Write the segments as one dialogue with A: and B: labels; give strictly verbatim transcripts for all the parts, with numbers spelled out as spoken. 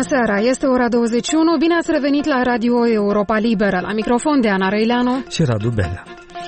A: seara, este ora douăzeci și unu, bine ați revenit la Radio Europa Liberă, la microfon de Ana Răileanu
B: și Radu Belea.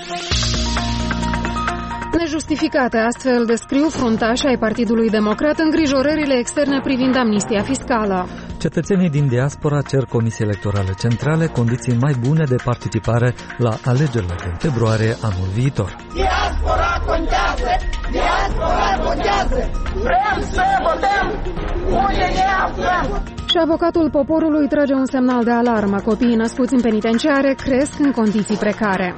A: Nejustificate, astfel descriu fruntașii ai Partidului Democrat îngrijorările externe privind amnistia fiscală.
B: Cetățenii din diaspora cer Comisiei Electorale Centrale condiții mai bune de participare la alegerile din februarie anul viitor.
C: Diaspora contează! Diaspora contează! Vrem să votăm! Unde ne aflăm?
A: Și avocatul poporului trage un semnal de alarmă. Copiii născuți în penitenciare cresc în condiții precare.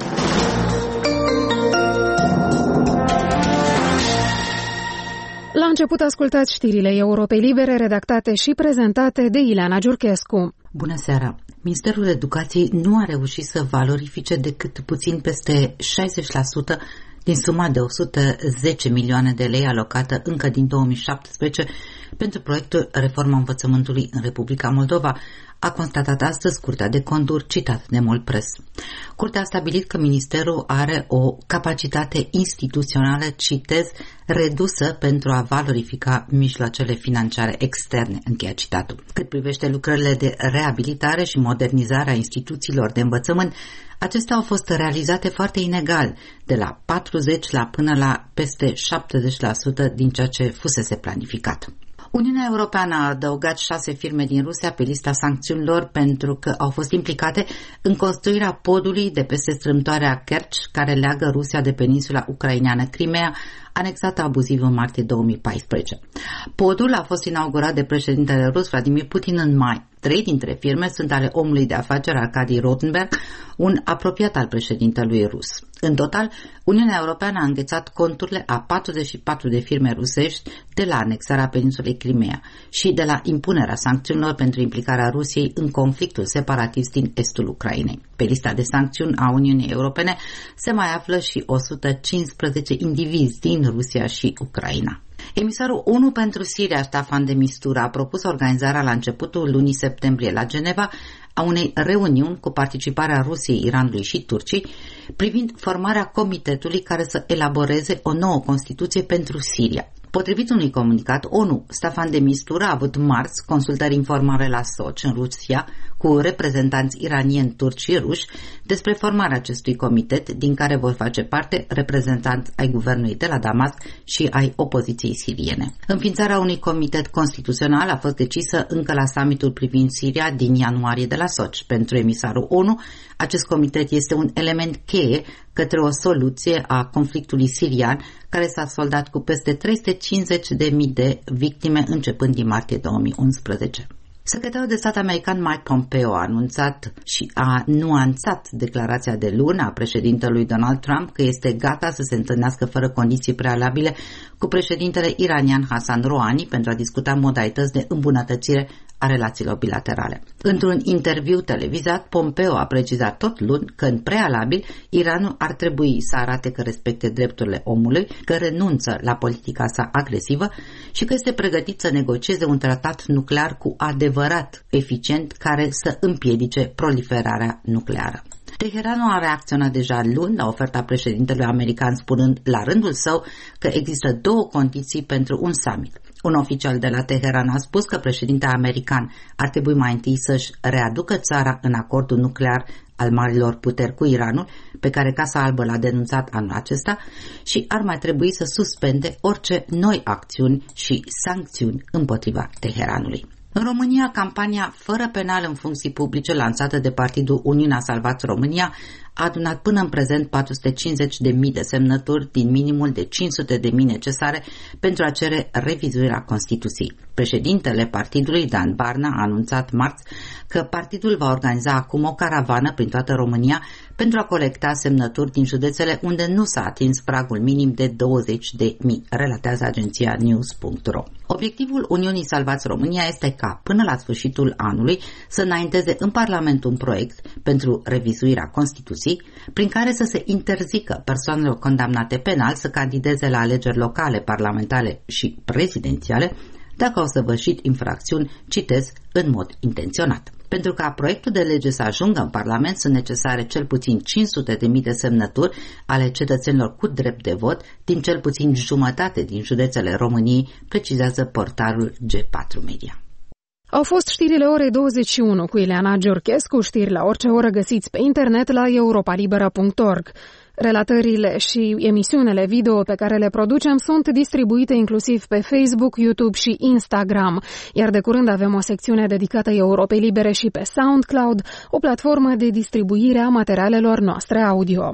A: La început ascultați știrile Europei Libere, redactate și prezentate de Ileana Giurchescu.
D: Bună seara! Ministerul Educației nu a reușit să valorifice decât puțin peste șaizeci la sută din suma de o sută zece milioane de lei alocată încă din două mii șaptesprezece pentru proiectul Reforma Învățământului în Republica Moldova, a constatat astăzi Curtea de Conturi, citat de Molpress. Curtea a stabilit că ministerul are o capacitate instituțională, citez, redusă pentru a valorifica mijloacele financiare externe, încheia citatul. Cât privește lucrările de reabilitare și modernizare a instituțiilor de învățământ, acestea au fost realizate foarte inegal, de la patruzeci la până la peste șaptezeci la sută din ceea ce fusese planificat. Uniunea Europeană a adăugat șase firme din Rusia pe lista sancțiunilor pentru că au fost implicate în construirea podului de peste strâmtoarea Kerch, care leagă Rusia de peninsula ucraineană Crimea, anexată abuziv în martie două mii paisprezece. Podul a fost inaugurat de președintele rus Vladimir Putin în mai. Trei dintre firme sunt ale omului de afaceri Arkady Rotenberg, un apropiat al președintelui rus. În total, Uniunea Europeană a înghețat conturile a patruzeci și patru de firme rusești de la anexarea peninsulei Crimea și de la impunerea sancțiunilor pentru implicarea Rusiei în conflictul separatist din estul Ucrainei. Pe lista de sancțiuni a Uniunii Europene se mai află și o sută cincisprezece indivizi din Rusia și Ucraina. Emisarul ONU pentru Siria, Staffan de Mistura, a propus organizarea la începutul lunii septembrie la Geneva a unei reuniuni cu participarea Rusiei, Iranului și Turciei privind formarea comitetului care să elaboreze o nouă Constituție pentru Siria. Potrivit unui comunicat ONU, Staffan de Mistura a avut marți consultări informale la Sochi, în Rusia, cu reprezentanți iranieni, turci și ruși despre formarea acestui comitet, din care vor face parte reprezentanți ai guvernului de la Damasc și ai opoziției siriene. Înființarea unui comitet constituțional a fost decisă încă la summitul privind Siria din ianuarie de la Sochi. Pentru emisarul ONU, acest comitet este un element cheie către o soluție a conflictului sirian, care s-a soldat cu peste trei sute cincizeci de mii de victime începând din martie două mii unsprezece. Secretarul de stat american Mike Pompeo a anunțat și a nuanțat declarația de luni a președintelui Donald Trump că este gata să se întâlnească fără condiții prealabile cu președintele iranian Hassan Rouhani pentru a discuta modalități de îmbunătățire a relațiilor bilaterale. Într-un interviu televizat, Pompeo a precizat tot luni că în prealabil Iranul ar trebui să arate că respecte drepturile omului, că renunță la politica sa agresivă și că este pregătit să negocieze un tratat nuclear cu adevărat eficient care să împiedice proliferarea nucleară. Teheranul a reacționat deja luni la oferta președintelui american, spunând la rândul său că există două condiții pentru un summit. Un oficial de la Teheran a spus că președintele american ar trebui mai întâi să-și readucă țara în acordul nuclear al marilor puteri cu Iranul, pe care Casa Albă l-a denunțat anul acesta, și ar mai trebui să suspende orice noi acțiuni și sancțiuni împotriva Teheranului. În România, campania Fără penal în funcții publice, lansată de partidul Uniunea Salvați România, a adunat până în prezent patru sute cincizeci de mii de semnături din minimul de cinci sute de mii necesare pentru a cere revizuirea Constituției. Președintele partidului, Dan Barna, a anunțat marți că partidul va organiza acum o caravană prin toată România pentru a colecta semnături din județele unde nu s-a atins pragul minim de douăzeci de mii, relatează agenția news punct ro. Obiectivul Uniunii Salvați România este ca, până la sfârșitul anului, să înainteze în Parlament un proiect pentru revizuirea Constituției, prin care să se interzică persoanelor condamnate penal să candideze la alegeri locale, parlamentare și prezidențiale, dacă au săvârșit infracțiuni, citez, în mod intenționat. Pentru ca proiectul de lege să ajungă în Parlament, sunt necesare cel puțin cinci sute de mii de semnături ale cetățenilor cu drept de vot din cel puțin jumătate din județele României, precizează portalul G patru Media.
A: Au fost știrile orei douăzeci și unu cu Ileana Georchescu, știri la orice oră găsiți pe internet la europa libera punct org. Relatările și emisiunile video pe care le producem sunt distribuite inclusiv pe Facebook, YouTube și Instagram, iar de curând avem o secțiune dedicată Europei Libere și pe SoundCloud, o platformă de distribuire a materialelor noastre audio.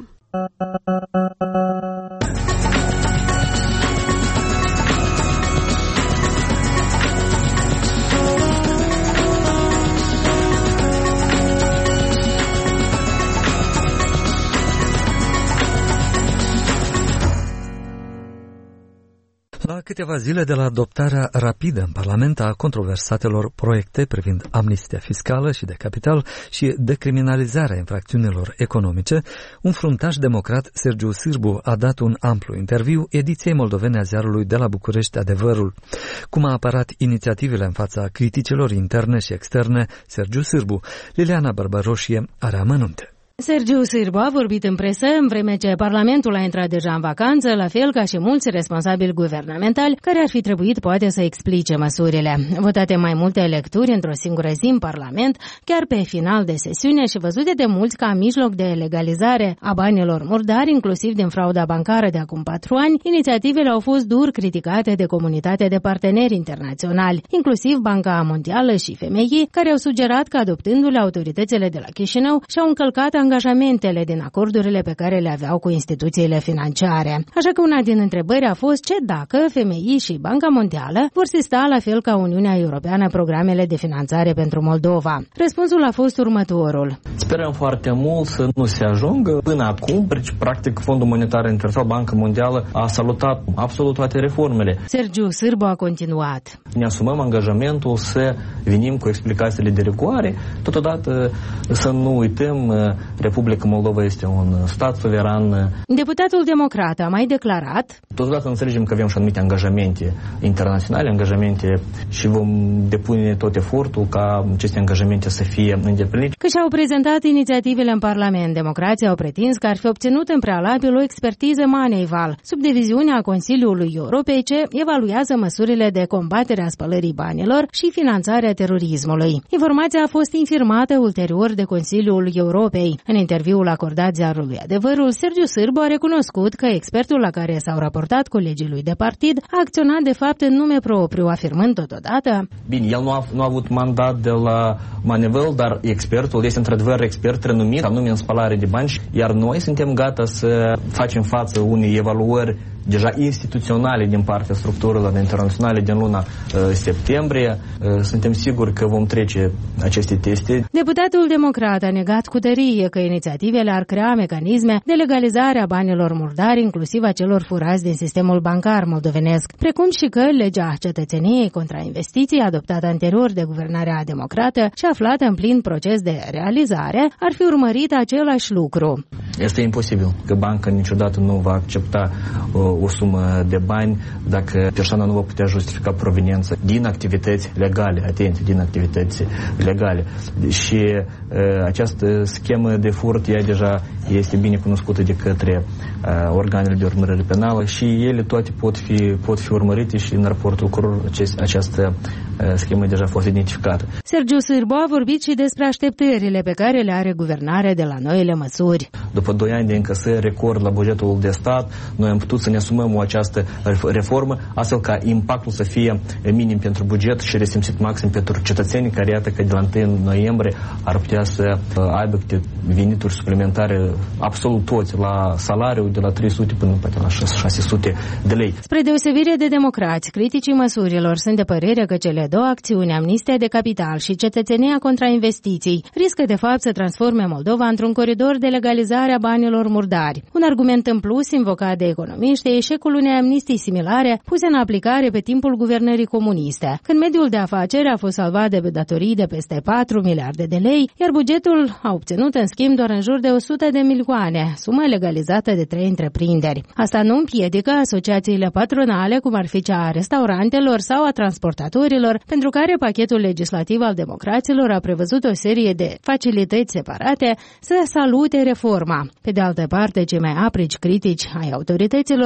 B: La câteva zile de la adoptarea rapidă în Parlament a controversatelor proiecte privind amnistia fiscală și de capital și decriminalizarea infracțiunilor economice, un fruntaș democrat, Sergiu Sârbu, a dat un amplu interviu ediției moldovene a ziarului de la București Adevărul. Cum a apărat inițiativele în fața criticilor interne și externe, Sergiu Sârbu, Liliana Barbaroșie are amănunte.
E: Sergiu Sârbu a vorbit în presă în vreme ce Parlamentul a intrat deja în vacanță, la fel ca și mulți responsabili guvernamentali care ar fi trebuit poate să explice măsurile. Votate mai multe lecturi într-o singură zi în Parlament, chiar pe final de sesiune și văzute de mulți ca mijloc de legalizare a banilor murdari, inclusiv din frauda bancară de acum patru ani, inițiativele au fost dur criticate de comunitatea de parteneri internaționali, inclusiv Banca Mondială și F M I, care au sugerat că adoptându-le autoritățile de la Chișinău și-au încălcat angajamentele din acordurile pe care le aveau cu instituțiile financiare. Așa că una din întrebări a fost ce dacă F M I și Banca Mondială vor sta la fel ca Uniunea Europeană programele de finanțare pentru Moldova. Răspunsul a fost următorul.
F: Sperăm foarte mult să nu se ajungă până acum, practic Fondul Monetar Internațional, Banca Mondială a salutat absolut toate reformele.
E: Sergiu Sârbu a continuat.
F: Ne asumăm angajamentul să venim cu explicațiile de rigoare, totodată să nu uităm Republica Moldova este un stat suveran.
E: Deputatul democrat a mai declarat:
F: Totodată înțelegem că avem și anumite angajamente internaționale, angajamente și vom depune tot efortul ca aceste angajamente să fie îndeplinite.
E: Că și-au prezentat inițiativele în Parlament, democrații au pretins că ar fi obținut în prealabil o expertiză Moneyval, sub diviziunea Consiliului Europei, ce evaluează măsurile de combatere a spălării banilor și finanțarea terorismului. Informația a fost infirmată ulterior de Consiliul Europei. În interviul acordat ziarului Adevărul, Sergiu Sârbu a recunoscut că expertul la care s-au raportat colegii lui de partid a acționat de fapt în nume propriu, afirmând totodată:
F: Bine, el nu a, nu a avut mandat de la Moneyval, dar expertul este într-adevăr expert renumit, anume în spălare de bani, iar noi suntem gata să facem față unei evaluări deja instituționale din partea structurilor internaționale din luna uh, septembrie. Uh, suntem siguri că vom trece aceste teste.
E: Deputatul democrat a negat cu tărie că inițiativele ar crea mecanisme de legalizare a banilor murdari, inclusiv a celor furați din sistemul bancar moldovenesc, precum și că legea cetățeniei contra investiții, adoptată anterior de guvernarea democrată și aflată în plin proces de realizare, ar fi urmărit același lucru.
F: Este imposibil că banca niciodată nu va accepta uh, o sumă de bani dacă persoana nu va putea justifica proveniența din activități legale, atenție, din activități legale. Și uh, această schemă de furt, ea deja este bine cunoscută de către uh, organele de urmărire penală și ele toate pot fi, pot fi urmărite și în raportul curor acest, această uh, schemă deja a fost identificată.
E: Sergiu Sârbu a vorbit și despre așteptările pe care le are guvernarea de la noile măsuri.
F: După doi ani de încasări record la bugetul de stat, noi am putut să ne asumăm o această reformă, astfel ca impactul să fie minim pentru buget și resimțit maxim pentru cetățenii care, iată că de la întâi noiembrie ar putea să aibă câte venituri suplimentare absolut toți la salariu de la trei sute până poate la șase sute de lei.
E: Spre deosebire de democrați, criticii măsurilor sunt de părere că cele două acțiuni, amnistia de capital și cetățenia contra investiții, riscă de fapt să transforme Moldova într-un coridor de legalizare a banilor murdari. Un argument în plus invocat de economiști e eșecul unei amnistii similare puse în aplicare pe timpul guvernării comuniste, când mediul de afaceri a fost salvat de datorii de peste patru miliarde de lei, iar bugetul a obținut în schimb doar în jur de o sută de milioane, sumă legalizată de trei întreprinderi. Asta nu împiedică asociațiile patronale, cum ar fi cea a restaurantelor sau a transportatorilor, pentru care pachetul legislativ al democraților a prevăzut o serie de facilități separate, să salute reforma. Pe de altă parte, cei mai aprici critici ai autorităților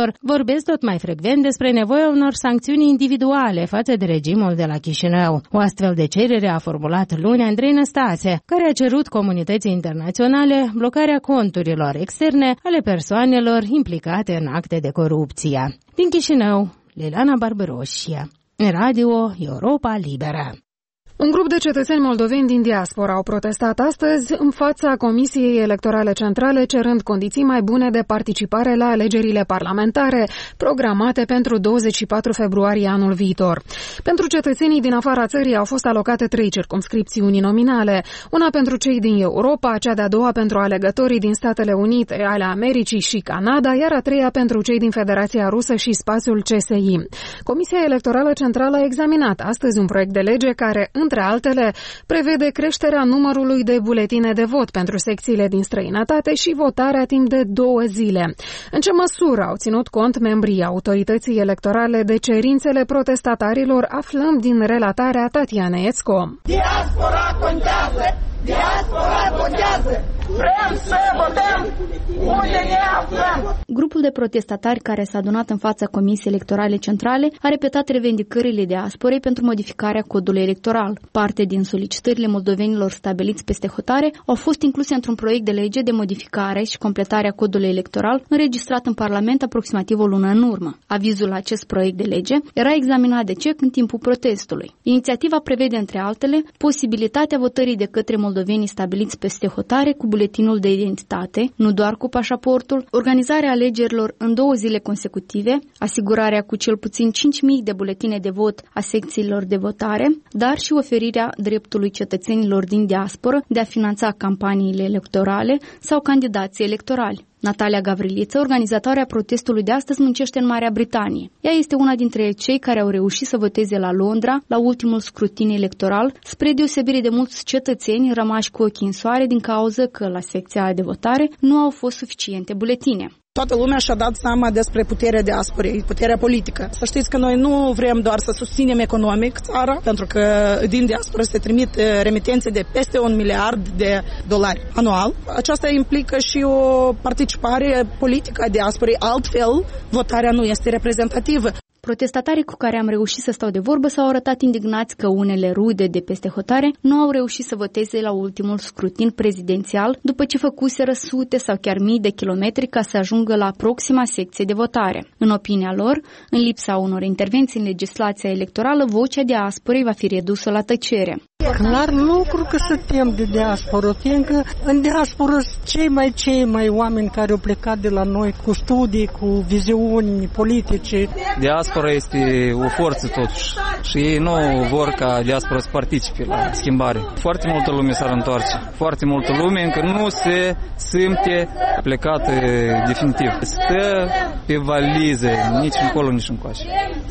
E: lor, vorbesc tot mai frecvent despre nevoia unor sancțiuni individuale față de regimul de la Chișinău. O astfel de cerere a formulat luni Andrei Năstase, care a cerut comunității internaționale blocarea conturilor externe ale persoanelor implicate în acte de corupție. Din Chișinău, Liliana Barbaroșia, Radio Europa Liberă.
A: Un grup de cetățeni moldoveni din diaspora au protestat astăzi în fața Comisiei Electorale Centrale, cerând condiții mai bune de participare la alegerile parlamentare programate pentru douăzeci și patru februarie anul viitor. Pentru cetățenii din afara țării au fost alocate trei circumscripțiuni nominale, una pentru cei din Europa, cea de-a doua pentru alegătorii din Statele Unite ale Americii și Canada, iar a treia pentru cei din Federația Rusă și spațiul C S I. Comisia Electorală Centrală a examinat astăzi un proiect de lege care, între altele, prevede creșterea numărului de buletine de vot pentru secțiile din străinătate și votarea timp de două zile. În ce măsură au ținut cont membrii autorității electorale de cerințele protestatarilor, aflăm din relatarea Tatianei Ețco.
C: Diaspora contează! Diaspora contează! Vrem să votăm unde ne aflăm!
G: Grupul de protestatari care s-a adunat în fața Comisiei Electorale Centrale a repetat revendicările diasporei pentru modificarea codului electoral. Parte din solicitările moldovenilor stabiliți peste hotare au fost incluse într-un proiect de lege de modificare și completare a codului electoral înregistrat în Parlament aproximativ o lună în urmă. Avizul la acest proiect de lege era examinat de C E C în timpul protestului. Inițiativa prevede, între altele, posibilitatea votării de către moldovenii stabiliți peste hotare cu buletinul de identitate, nu doar cu pașaportul, organizarea alegerilor în două zile consecutive, asigurarea cu cel puțin cinci mii de buletine de vot a secțiilor de votare, dar și oferirea dreptului cetățenilor din diasporă de a finanța campaniile electorale sau candidații electorali. Natalia Gavriliță, organizatoarea protestului de astăzi, muncește în Marea Britanie. Ea este una dintre cei care au reușit să voteze la Londra, la ultimul scrutin electoral, spre deosebire de mulți cetățeni rămași cu ochii în soare din cauză că la secția de votare nu au fost suficiente buletine.
H: Toată lumea și-a dat seama despre puterea diasporei, puterea politică. Să știți că noi nu vrem doar să susținem economic țara, pentru că din diaspora se trimit remitențe de peste un miliard de dolari anual. Aceasta implică și o participare politică a diasporei, altfel votarea nu este reprezentativă.
G: Protestatarii cu care am reușit să stau de vorbă s-au arătat indignați că unele rude de peste hotare nu au reușit să voteze la ultimul scrutin prezidențial după ce făcuseră sute sau chiar mii de kilometri ca să ajungă la proxima secție de votare. În opinia lor, în lipsa unor intervenții în legislația electorală, vocea diasporei va fi redusă la tăcere.
I: Clar lucru că se tem de diasporă, fiindcă în diasporă cei mai cei mai oameni care au plecat de la noi cu studii, cu viziuni politice.
J: Diaspora este o forță totuși și ei nu vor ca diaspora să participe la schimbare. Foarte multă lume s-ar întoarce, foarte multă lume încă nu se simte plecată definitiv. Stă pe valize, nici încolo, nici încoace.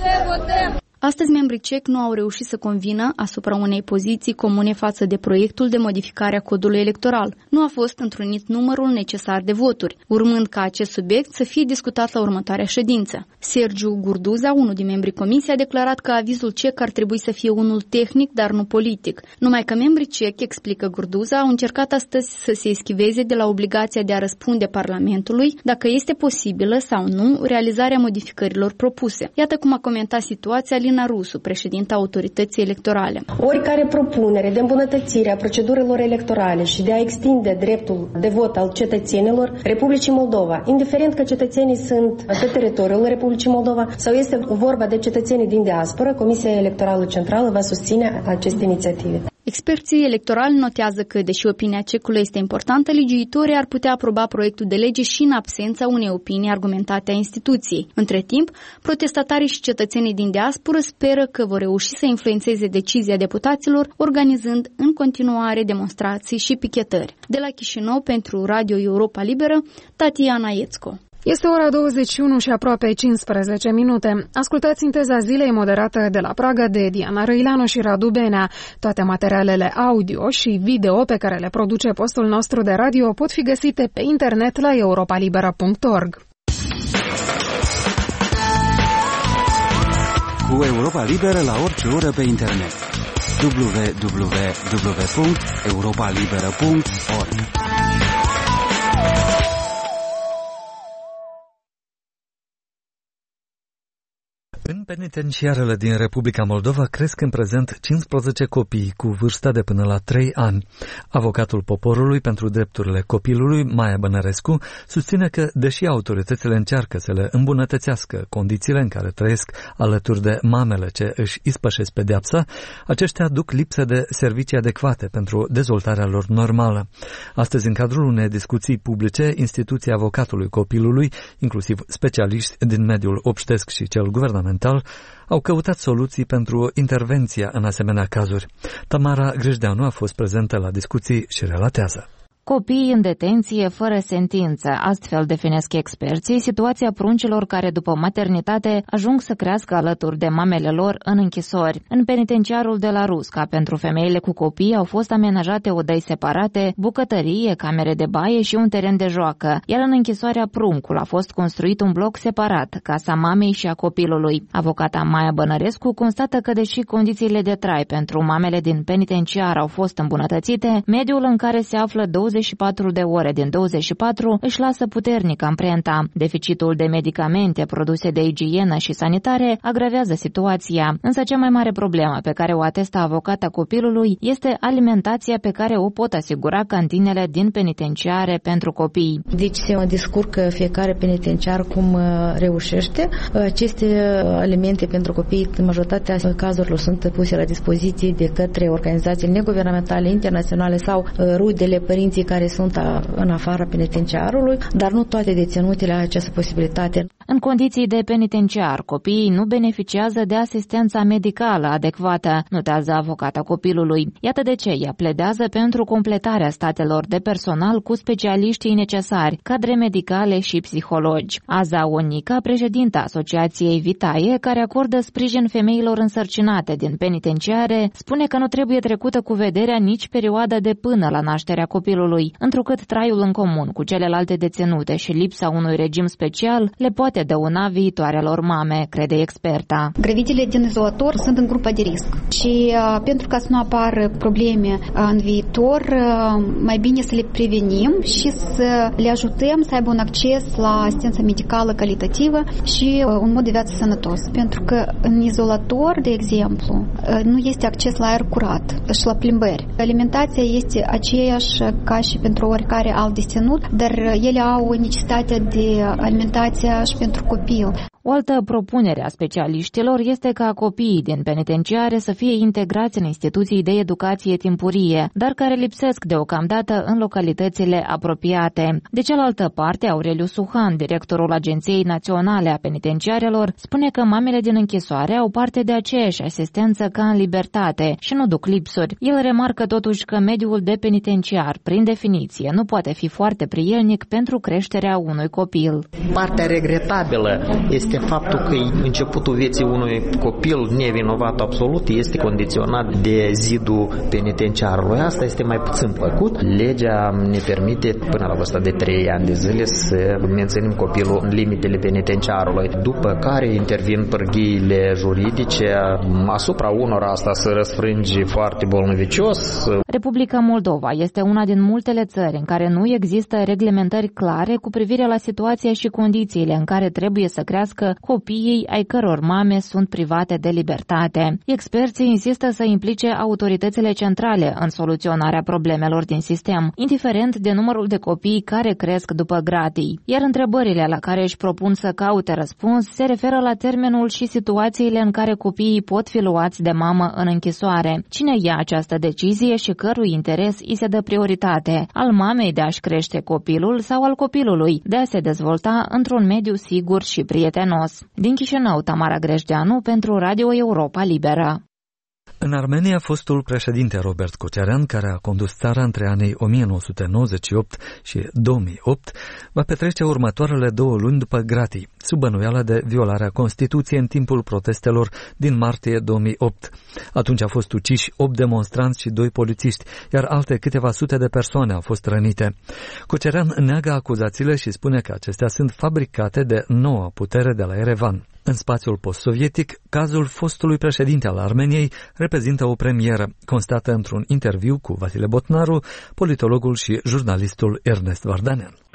G: Astăzi, membrii C E C nu au reușit să convină asupra unei poziții comune față de proiectul de modificare a codului electoral. Nu a fost întrunit numărul necesar de voturi, urmând ca acest subiect să fie discutat la următoarea ședință. Sergiu Gurduza, unul din membrii comisiei, a declarat că avizul C E C ar trebui să fie unul tehnic, dar nu politic. Numai că membrii C E C, explică Gurduza, au încercat astăzi să se eschiveze de la obligația de a răspunde Parlamentului dacă este posibilă sau nu realizarea modificărilor propuse. Iată cum a comentat situația Alina Rusu, președinta autorității electorale.
K: Oricare propunere de îmbunătățire a procedurilor electorale și de a extinde dreptul de vot al cetățenilor Republicii Moldova, indiferent că cetățenii sunt pe teritoriul Republicii Moldova sau este vorba de cetățenii din diaspora, Comisia Electorală Centrală va susține aceste inițiative.
G: Experții electorali notează că, deși opinia C E C-ului este importantă, legiuitorii ar putea aproba proiectul de lege și în absența unei opinii argumentate a instituției. Între timp, protestatarii și cetățenii din diasporă speră că vor reuși să influențeze decizia deputaților, organizând în continuare demonstrații și pichetări. De la Chișinău, pentru Radio Europa Liberă, Tatiana Ețco.
A: Este ora douăzeci și unu și aproape cincisprezece minute. Ascultați Sinteza Zilei, moderată de la Praga de Diana Răileanu și Radu Benea. Toate materialele audio și video pe care le produce postul nostru de radio pot fi găsite pe internet la europa liberă punct org.
L: Cu Europa Liberă la orice oră pe internet. w w w punct europa liberă punct org
B: În penitenciarele din Republica Moldova cresc în prezent cincisprezece copii cu vârsta de până la trei ani. Avocatul poporului pentru drepturile copilului, Maia Bănărescu, susține că, deși autoritățile încearcă să le îmbunătățească condițiile în care trăiesc alături de mamele ce își ispășesc pedeapsa, aceștia duc lipsă de servicii adecvate pentru dezvoltarea lor normală. Astăzi, în cadrul unei discuții publice, instituția avocatului copilului, inclusiv specialiști din mediul obștesc și cel guvernamental, au căutat soluții pentru intervenția în asemenea cazuri. Tamara Grejdeanu a fost prezentă la discuții și relatează.
M: Copiii în detenție fără sentință, astfel definesc experții situația pruncilor care după maternitate ajung să crească alături de mamele lor în închisori. În penitenciarul de la Rusca, pentru femeile cu copii au fost amenajate odăi separate, bucătărie, camere de baie și un teren de joacă, iar în închisoarea Pruncul a fost construit un bloc separat, casa mamei și a copilului. Avocata Maia Bănărescu constată că deși condițiile de trai pentru mamele din penitenciar au fost îmbunătățite, mediul în care se află douăzeci și patru de ore din douăzeci și patru își lasă puternic amprenta. Deficitul de medicamente, produse de igienă și sanitare agravează situația. Însă cea mai mare problemă pe care o atestă avocata copilului este alimentația pe care o pot asigura cantinele din penitenciare pentru copii.
N: Deci se descurcă fiecare penitenciar cum reușește. Aceste alimente pentru copii, în majoritatea cazurilor, sunt puse la dispoziție de către organizații neguvernamentale, internaționale sau rudele, părinții care sunt în afara penitenciarului, dar nu toate deținutele au această posibilitate.
M: În condiții de penitenciar, copiii nu beneficiază de asistența medicală adecvată, notează avocata copilului. Iată de ce ea pledează pentru completarea statelor de personal cu specialiștii necesari, cadre medicale și psihologi. Aza Onica, președinta Asociației Vitaie, care acordă sprijin femeilor însărcinate din penitenciare, spune că nu trebuie trecută cu vederea nici perioada de până la nașterea copilului, întrucât traiul în comun cu celelalte deținute și lipsa unui regim special le poate dăuna viitoarelor mame, crede experta.
O: Gravidele din izolator sunt în grupa de risc și uh, pentru ca să nu apară probleme uh, în viitor, uh, mai bine să le prevenim și să le ajutăm să aibă un acces la asistență medicală calitativă și uh, un mod de viață sănătos. Pentru că în izolator, de exemplu, uh, nu este acces la aer curat și la plimbări. Alimentația este aceeași ca și pentru oricare alt deținut, dar ele au necesitatea de alimentație și pentru copil.
M: O altă propunere a specialiștilor este ca copiii din penitenciare să fie integrați în instituții de educație timpurie, dar care lipsesc deocamdată în localitățile apropiate. De cealaltă parte, Aureliu Suhan, directorul Agenției Naționale a Penitenciarelor, spune că mamele din închisoare au parte de aceeași asistență ca în libertate și nu duc lipsuri. El remarcă totuși că mediul de penitenciar, prin definiție, nu poate fi foarte prielnic pentru creșterea unui copil.
P: Partea regretabilă este faptul că începutul vieții unui copil nevinovat absolut este condiționat de zidul penitenciarului. Asta este mai puțin plăcut. Legea ne permite până la vârsta de trei ani de zile să menținem copilul în limitele penitenciarului, după care intervin pârghiile juridice asupra unora, asta se răsfrânge foarte bolnăvicios.
M: Republica Moldova este una din multele țări în care nu există reglementări clare cu privire la situația și condițiile în care trebuie să crească copiii ai căror mame sunt private de libertate. Experții insistă să implice autoritățile centrale în soluționarea problemelor din sistem, indiferent de numărul de copii care cresc după gratii. Iar întrebările la care își propun să caute răspuns se referă la termenul și situațiile în care copiii pot fi luați de mamă în închisoare. Cine ia această decizie și cărui interes îi se dă prioritate? Al mamei de a-și crește copilul sau al copilului de a se dezvolta într-un mediu sigur și prietenos? Din Chișinău, Tamara Grejdeanu pentru Radio Europa Liberă.
B: În Armenia, fostul președinte Robert Kocearan, care a condus țara între anii o mie nouă sute nouăzeci și opt și două mii opt, va petrece următoarele două luni după gratii, sub bănuială de violarea Constituției în timpul protestelor din martie două mii opt. Atunci au fost uciși opt demonstranți și doi polițiști, iar alte câteva sute de persoane au fost rănite. Kocearan neagă acuzațiile și spune că acestea sunt fabricate de noua putere de la Erevan. În spațiul post-sovietic, cazul fostului președinte al Armeniei reprezintă o premieră, constată într-un interviu cu Vasile Botnaru, politologul și jurnalistul Ernest Vardanean.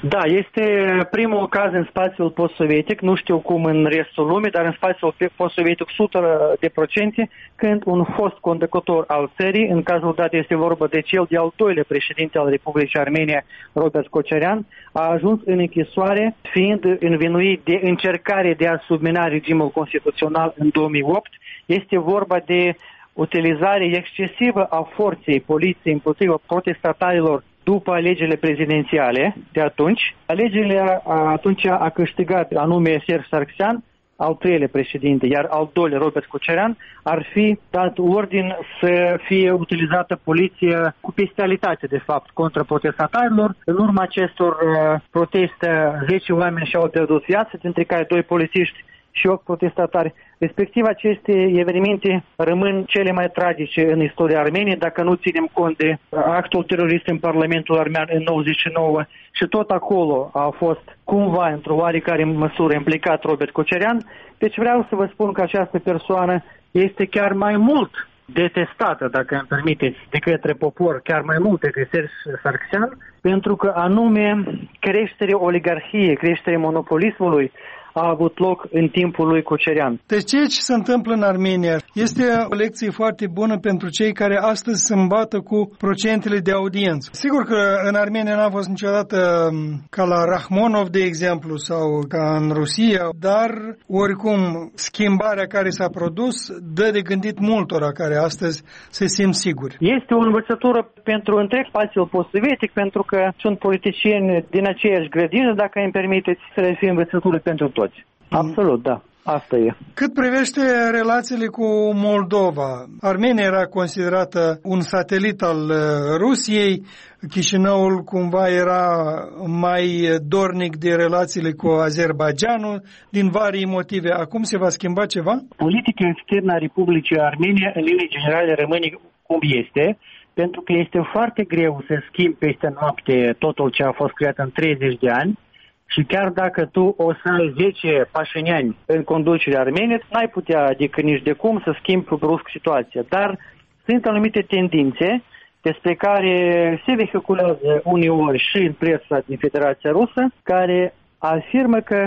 Q: Da, este primul caz în spațiul post-sovietic, nu știu cum în restul lumii, dar în spațiul post-sovietic o sută la sută când un fost conducător al țării, în cazul dat este vorba de cel de-al doilea președinte al Republicii Armenia, Robert Kocharyan, a ajuns în închisoare fiind învinuit de încercare de a submina regimul constituțional în două mii opt. Este vorba de utilizare excesivă a forței poliției împotriva protestatarilor după alegerile prezidențiale de atunci. Alegerile atunci a câștigat anume Serge Sargsyan, al treilea președinte, iar al doilea, Robert Kocharyan, ar fi dat ordin să fie utilizată poliția cu bestialitate, de fapt, contra protestatarilor. În urma acestor uh, proteste, zece oameni și-au pierdut viața, dintre care doi polițiști și opt protestatari. Respectiv, aceste evenimente rămân cele mai tragice în istoria Armeniei, dacă nu ținem cont de actul terorist în Parlamentul Armean în nouăzeci și nouă și tot acolo a fost cumva, într-o oarecare măsură, implicat Robert Kocharyan. Deci vreau să vă spun că această persoană este chiar mai mult detestată, dacă îmi permiteți, de către popor, chiar mai mult decât Serge Sargsyan, pentru că anume creșterea oligarhiei, creșterea monopolismului a avut loc în timpul lui Kocharyan.
R: Deci ceea ce se întâmplă în Armenia este o lecție foarte bună pentru cei care astăzi se îmbată cu procentele de audiență. Sigur că în Armenia n-a fost niciodată ca la Rahmonov, de exemplu, sau ca în Rusia, dar oricum schimbarea care s-a produs dă de gândit multora care astăzi se simt siguri.
Q: Este o învățătură pentru întreg spațiul post-sovietic, pentru că sunt politicieni din aceeași grădină, dacă îmi permiteți să le fie învățătură pentru toți. Absolut, da. Asta e.
R: Cât privește relațiile cu Moldova, Armenia era considerată un satelit al Rusiei, Chișinăul cumva era mai dornic de relațiile cu Azerbaidjanul, din vari motive. Acum se va schimba ceva?
Q: Politica externă a Republicii Armenia, în linii generale, rămâne cum este, pentru că este foarte greu să schimbi peste noapte totul ce a fost creat în treizeci de ani. Și chiar dacă tu o să ai zece pașiniani în conducerea Armeniei, n-ai putea decât nici de cum să schimbi brusc situația. Dar sunt anumite tendințe despre care se vehiculează uneori și în presa din Federația Rusă, care afirmă că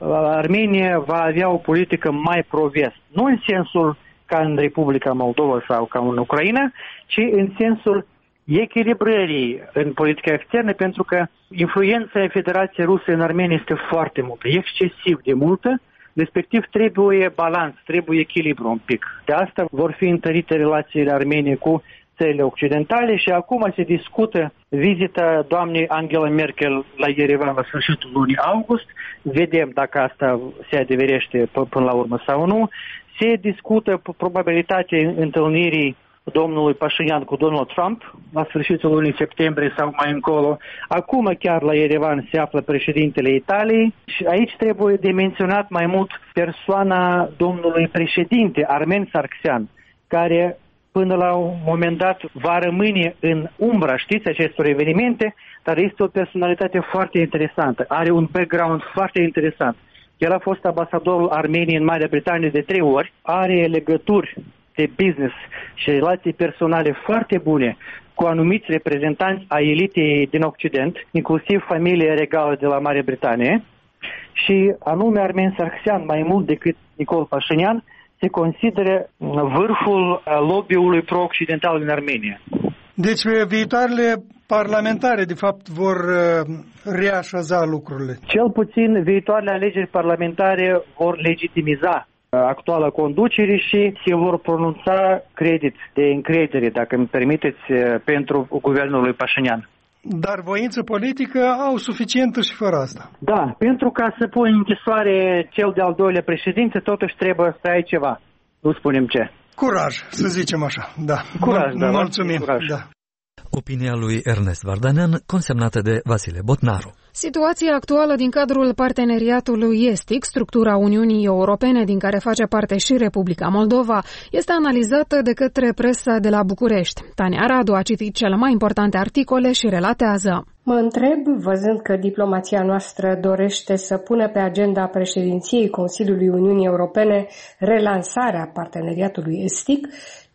Q: Armenia va avea o politică mai pro-vest. Nu în sensul ca în Republica Moldova sau ca în Ucraina, ci în sensul echilibrării în politica externă, pentru că influența Federației Ruse în Armenia este foarte multă, excesiv de multă, respectiv trebuie balans, trebuie echilibru un pic. De asta vor fi întărite relațiile Armeniei cu țările occidentale și acum se discută vizita doamnei Angela Merkel la Yerevan la sfârșitul lunii august. Vedem dacă asta se adeverește până la urmă sau nu. Se discută probabilitatea întâlnirii domnului Pașinian cu Donald Trump la sfârșitul lunii septembrie sau mai încolo. Acum chiar la Yerevan se află președintele Italiei și aici trebuie de menționat mai mult persoana domnului președinte Armen Sargsyan, care până la un moment dat va rămâne în umbra, știți, acestor evenimente, dar este o personalitate foarte interesantă, are un background foarte interesant. El a fost ambasadorul Armeniei în Marea Britanie de trei ori, are legături de business și relații personale foarte bune cu anumiți reprezentanți ai elitei din Occident, inclusiv familia regală de la Marea Britanie, și anume Armen Sargsyan, mai mult decât Nicol Pașinian, se consideră vârful lobby-ului pro-occidental din Armenia.
R: Deci viitoarele parlamentare, de fapt, vor reașeza lucrurile.
Q: Cel puțin viitoarele alegeri parlamentare vor legitimiza actuala conducere și se vor pronunța credit de încredere, dacă îmi permiteți, pentru guvernul lui Pașinian.
R: Dar voință politică au suficientă și fără asta.
Q: Da, pentru ca să pui în închisoare cel de-al doilea președinte, totuși trebuie să ai ceva. Nu spunem ce.
R: Curaj, să zicem așa. Da.
Q: Curaj, da.
R: Mulțumim.
Q: Curaj.
R: Da.
B: Opinia lui Ernest Vardanean, consemnată de Vasile Botnaru.
A: Situația actuală din cadrul parteneriatului estic, structura Uniunii Europene din care face parte și Republica Moldova, este analizată de către presa de la București. Tania Radu a citit cele mai importante articole și relatează.
K: Mă întreb, văzând că diplomația noastră dorește să pună pe agenda președinției Consiliului Uniunii Europene relansarea parteneriatului estic,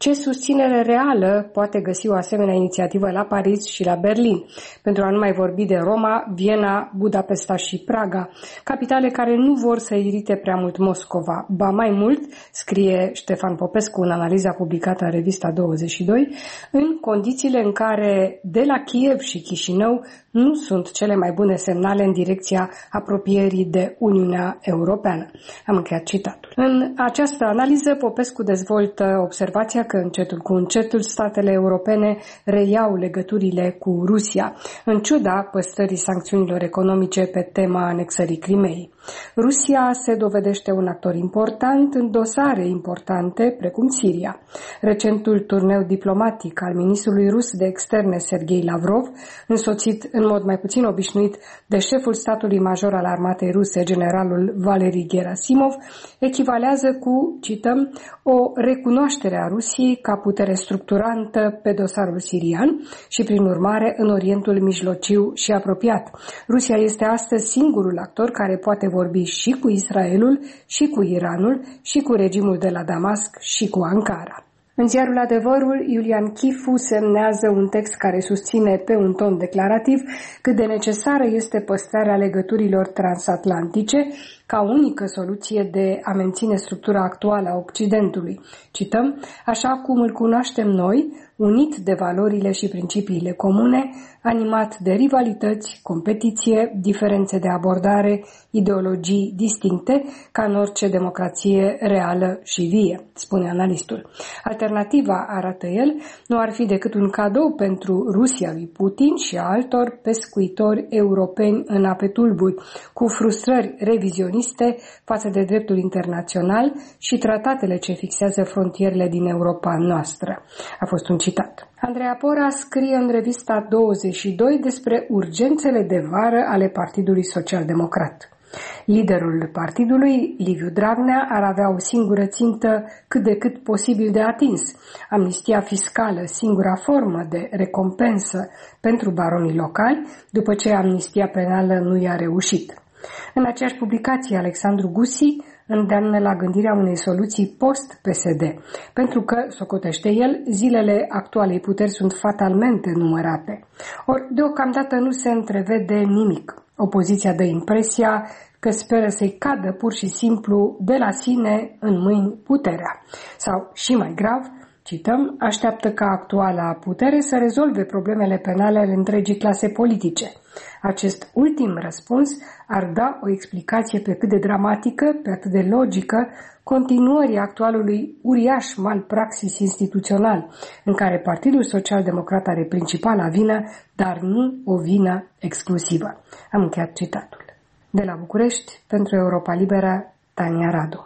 S: Ce susținere reală poate găsi o asemenea inițiativă la Paris și la Berlin, pentru a nu mai vorbi de Roma, Viena, Budapesta și Praga, capitale care nu vor să irite prea mult Moscova. Ba mai mult, scrie Ștefan Popescu în analiza publicată în revista douăzeci și doi, în condițiile în care de la Kiev și Chișinău nu sunt cele mai bune semnale în direcția apropierii de Uniunea Europeană. Am încheiat citatul. În această analiză, Popescu dezvoltă observația că încetul cu încetul statele europene reiau legăturile cu Rusia, în ciuda păstrării sancțiunilor economice pe tema anexării Crimeei. Rusia se dovedește un actor important în dosare importante, precum Siria. Recentul turneu diplomatic al ministrului rus de externe Sergei Lavrov, însoțit în mod mai puțin obișnuit de șeful statului major al armatei ruse, generalul Valery Gerasimov, echivalează cu, cităm, o recunoaștere a Rusiei ca putere structurantă pe dosarul sirian și, prin urmare, în Orientul Mijlociu și apropiat. Rusia este astăzi singurul actor care poate vorbi și cu Israelul, și cu Iranul, și cu regimul de la Damasc, și cu Ankara. În ziarul Adevărul, Iulian Chifu semnează un text care susține pe un ton declarativ cât de necesară este păstrarea legăturilor transatlantice ca unică soluție de a menține structura actuală a Occidentului. Cităm, așa cum îl cunoaștem noi, unit de valorile și principiile comune, animat de rivalități, competiție, diferențe de abordare, ideologii distincte, ca în orice democrație reală și vie, spune analistul. Alternativa, arată el, nu ar fi decât un cadou pentru Rusia lui Putin și altor pescuitori europeni în ape tulburi, cu frustrări revizioniste față de dreptul internațional și tratatele ce fixează frontierele din Europa noastră. A fost un citat. Andreea Pora scrie în revista douăzeci și doi despre urgențele de vară ale Partidului Social-Democrat. Liderul partidului, Liviu Dragnea, ar avea o singură țintă cât de cât posibil de atins. Amnistia fiscală, singura formă de recompensă pentru baronii locali, după ce amnistia penală nu i-a reușit. În aceeași publicație, Alexandru Gusi îndeamnă la gândirea unei soluții post-P S D, pentru că, socotește el, zilele actualei puteri sunt fatalmente numărate. Ori, deocamdată nu se întrevede nimic. Opoziția dă impresia că speră să-i cadă pur și simplu de la sine în mâini puterea. Sau, și mai grav, cităm, așteaptă ca actuala putere să rezolve problemele penale ale întregii clase politice. Acest ultim răspuns ar da o explicație pe cât de dramatică, pe atât de logică, continuării actualului uriaș malpraxis instituțional, în care Partidul Social-Democrat are principala vină, dar nu o vină exclusivă. Am încheiat citatul. De la București, pentru Europa Liberă, Tania Radu.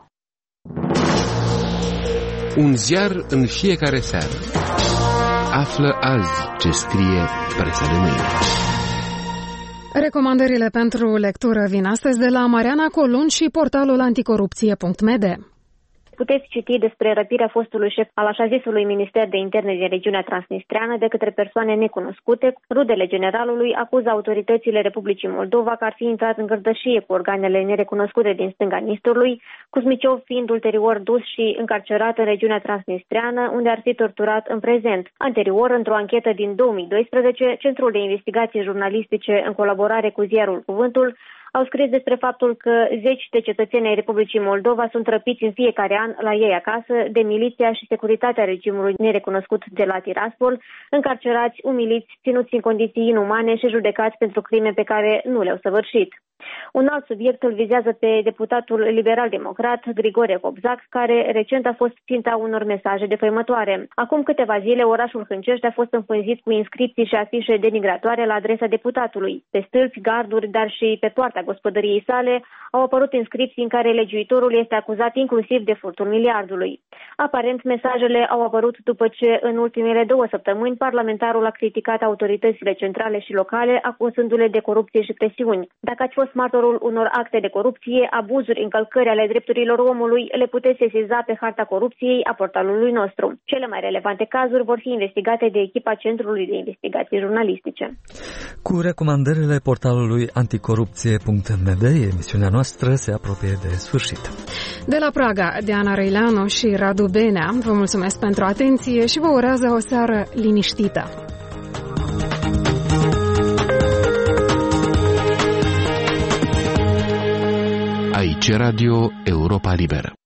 T: Un ziar în fiecare seară. Află azi ce scrie presa de mâine.
A: Recomandările pentru lectură vin astăzi de la Mariana Colun și portalul anticorupție punct m d.
U: Puteți citi despre răpirea fostului șef al așa zisului Minister de Interne din regiunea transnistreană de către persoane necunoscute. Rudele generalului acuză autoritățile Republicii Moldova că ar fi intrat în gărdășie cu organele nerecunoscute din stânga Nistrului, Cuzmiciov fiind ulterior dus și încarcerat în regiunea transnistreană, unde ar fi torturat în prezent. Anterior, într-o anchetă din două mii doisprezece, Centrul de Investigații Jurnalistice, în colaborare cu ziarul Cuvântul, au scris despre faptul că zeci de cetățeni ai Republicii Moldova sunt răpiți în fiecare an la ei acasă de miliția și securitatea regimului nerecunoscut de la Tiraspol, încarcerați, umiliți, ținuți în condiții inumane și judecați pentru crime pe care nu le-au săvârșit. Un alt subiect îl vizează pe deputatul liberal-democrat Grigore Cobzac, care recent a fost ținta unor mesaje defăimătoare. Acum câteva zile, orașul Hâncești a fost împânzit cu inscripții și afișe denigratoare la adresa deputatului. Pe stâlpi, garduri, dar și pe poarta gospodăriei sale au apărut inscripții în care legiuitorul este acuzat inclusiv de furtul miliardului. Aparent, mesajele au apărut după ce, în ultimele două săptămâni, parlamentarul a criticat autoritățile centrale și locale, acuzându-le de corupție și presiuni. Dacă ați fost martorul unor acte de corupție, abuzuri, încălcări ale drepturilor omului, le puteți sesiza pe harta corupției a portalului nostru. Cele mai relevante cazuri vor fi investigate de echipa Centrului de Investigații Jurnalistice.
B: Cu recomandările portalului anticorupție punct punct m d. Emisiunea noastră se apropie de sfârșit.
A: De la Praga, Diana Răileanu și Radu Benea, vă mulțumesc pentru atenție și vă urează o seară liniștită.
T: Aici Radio Europa Liberă.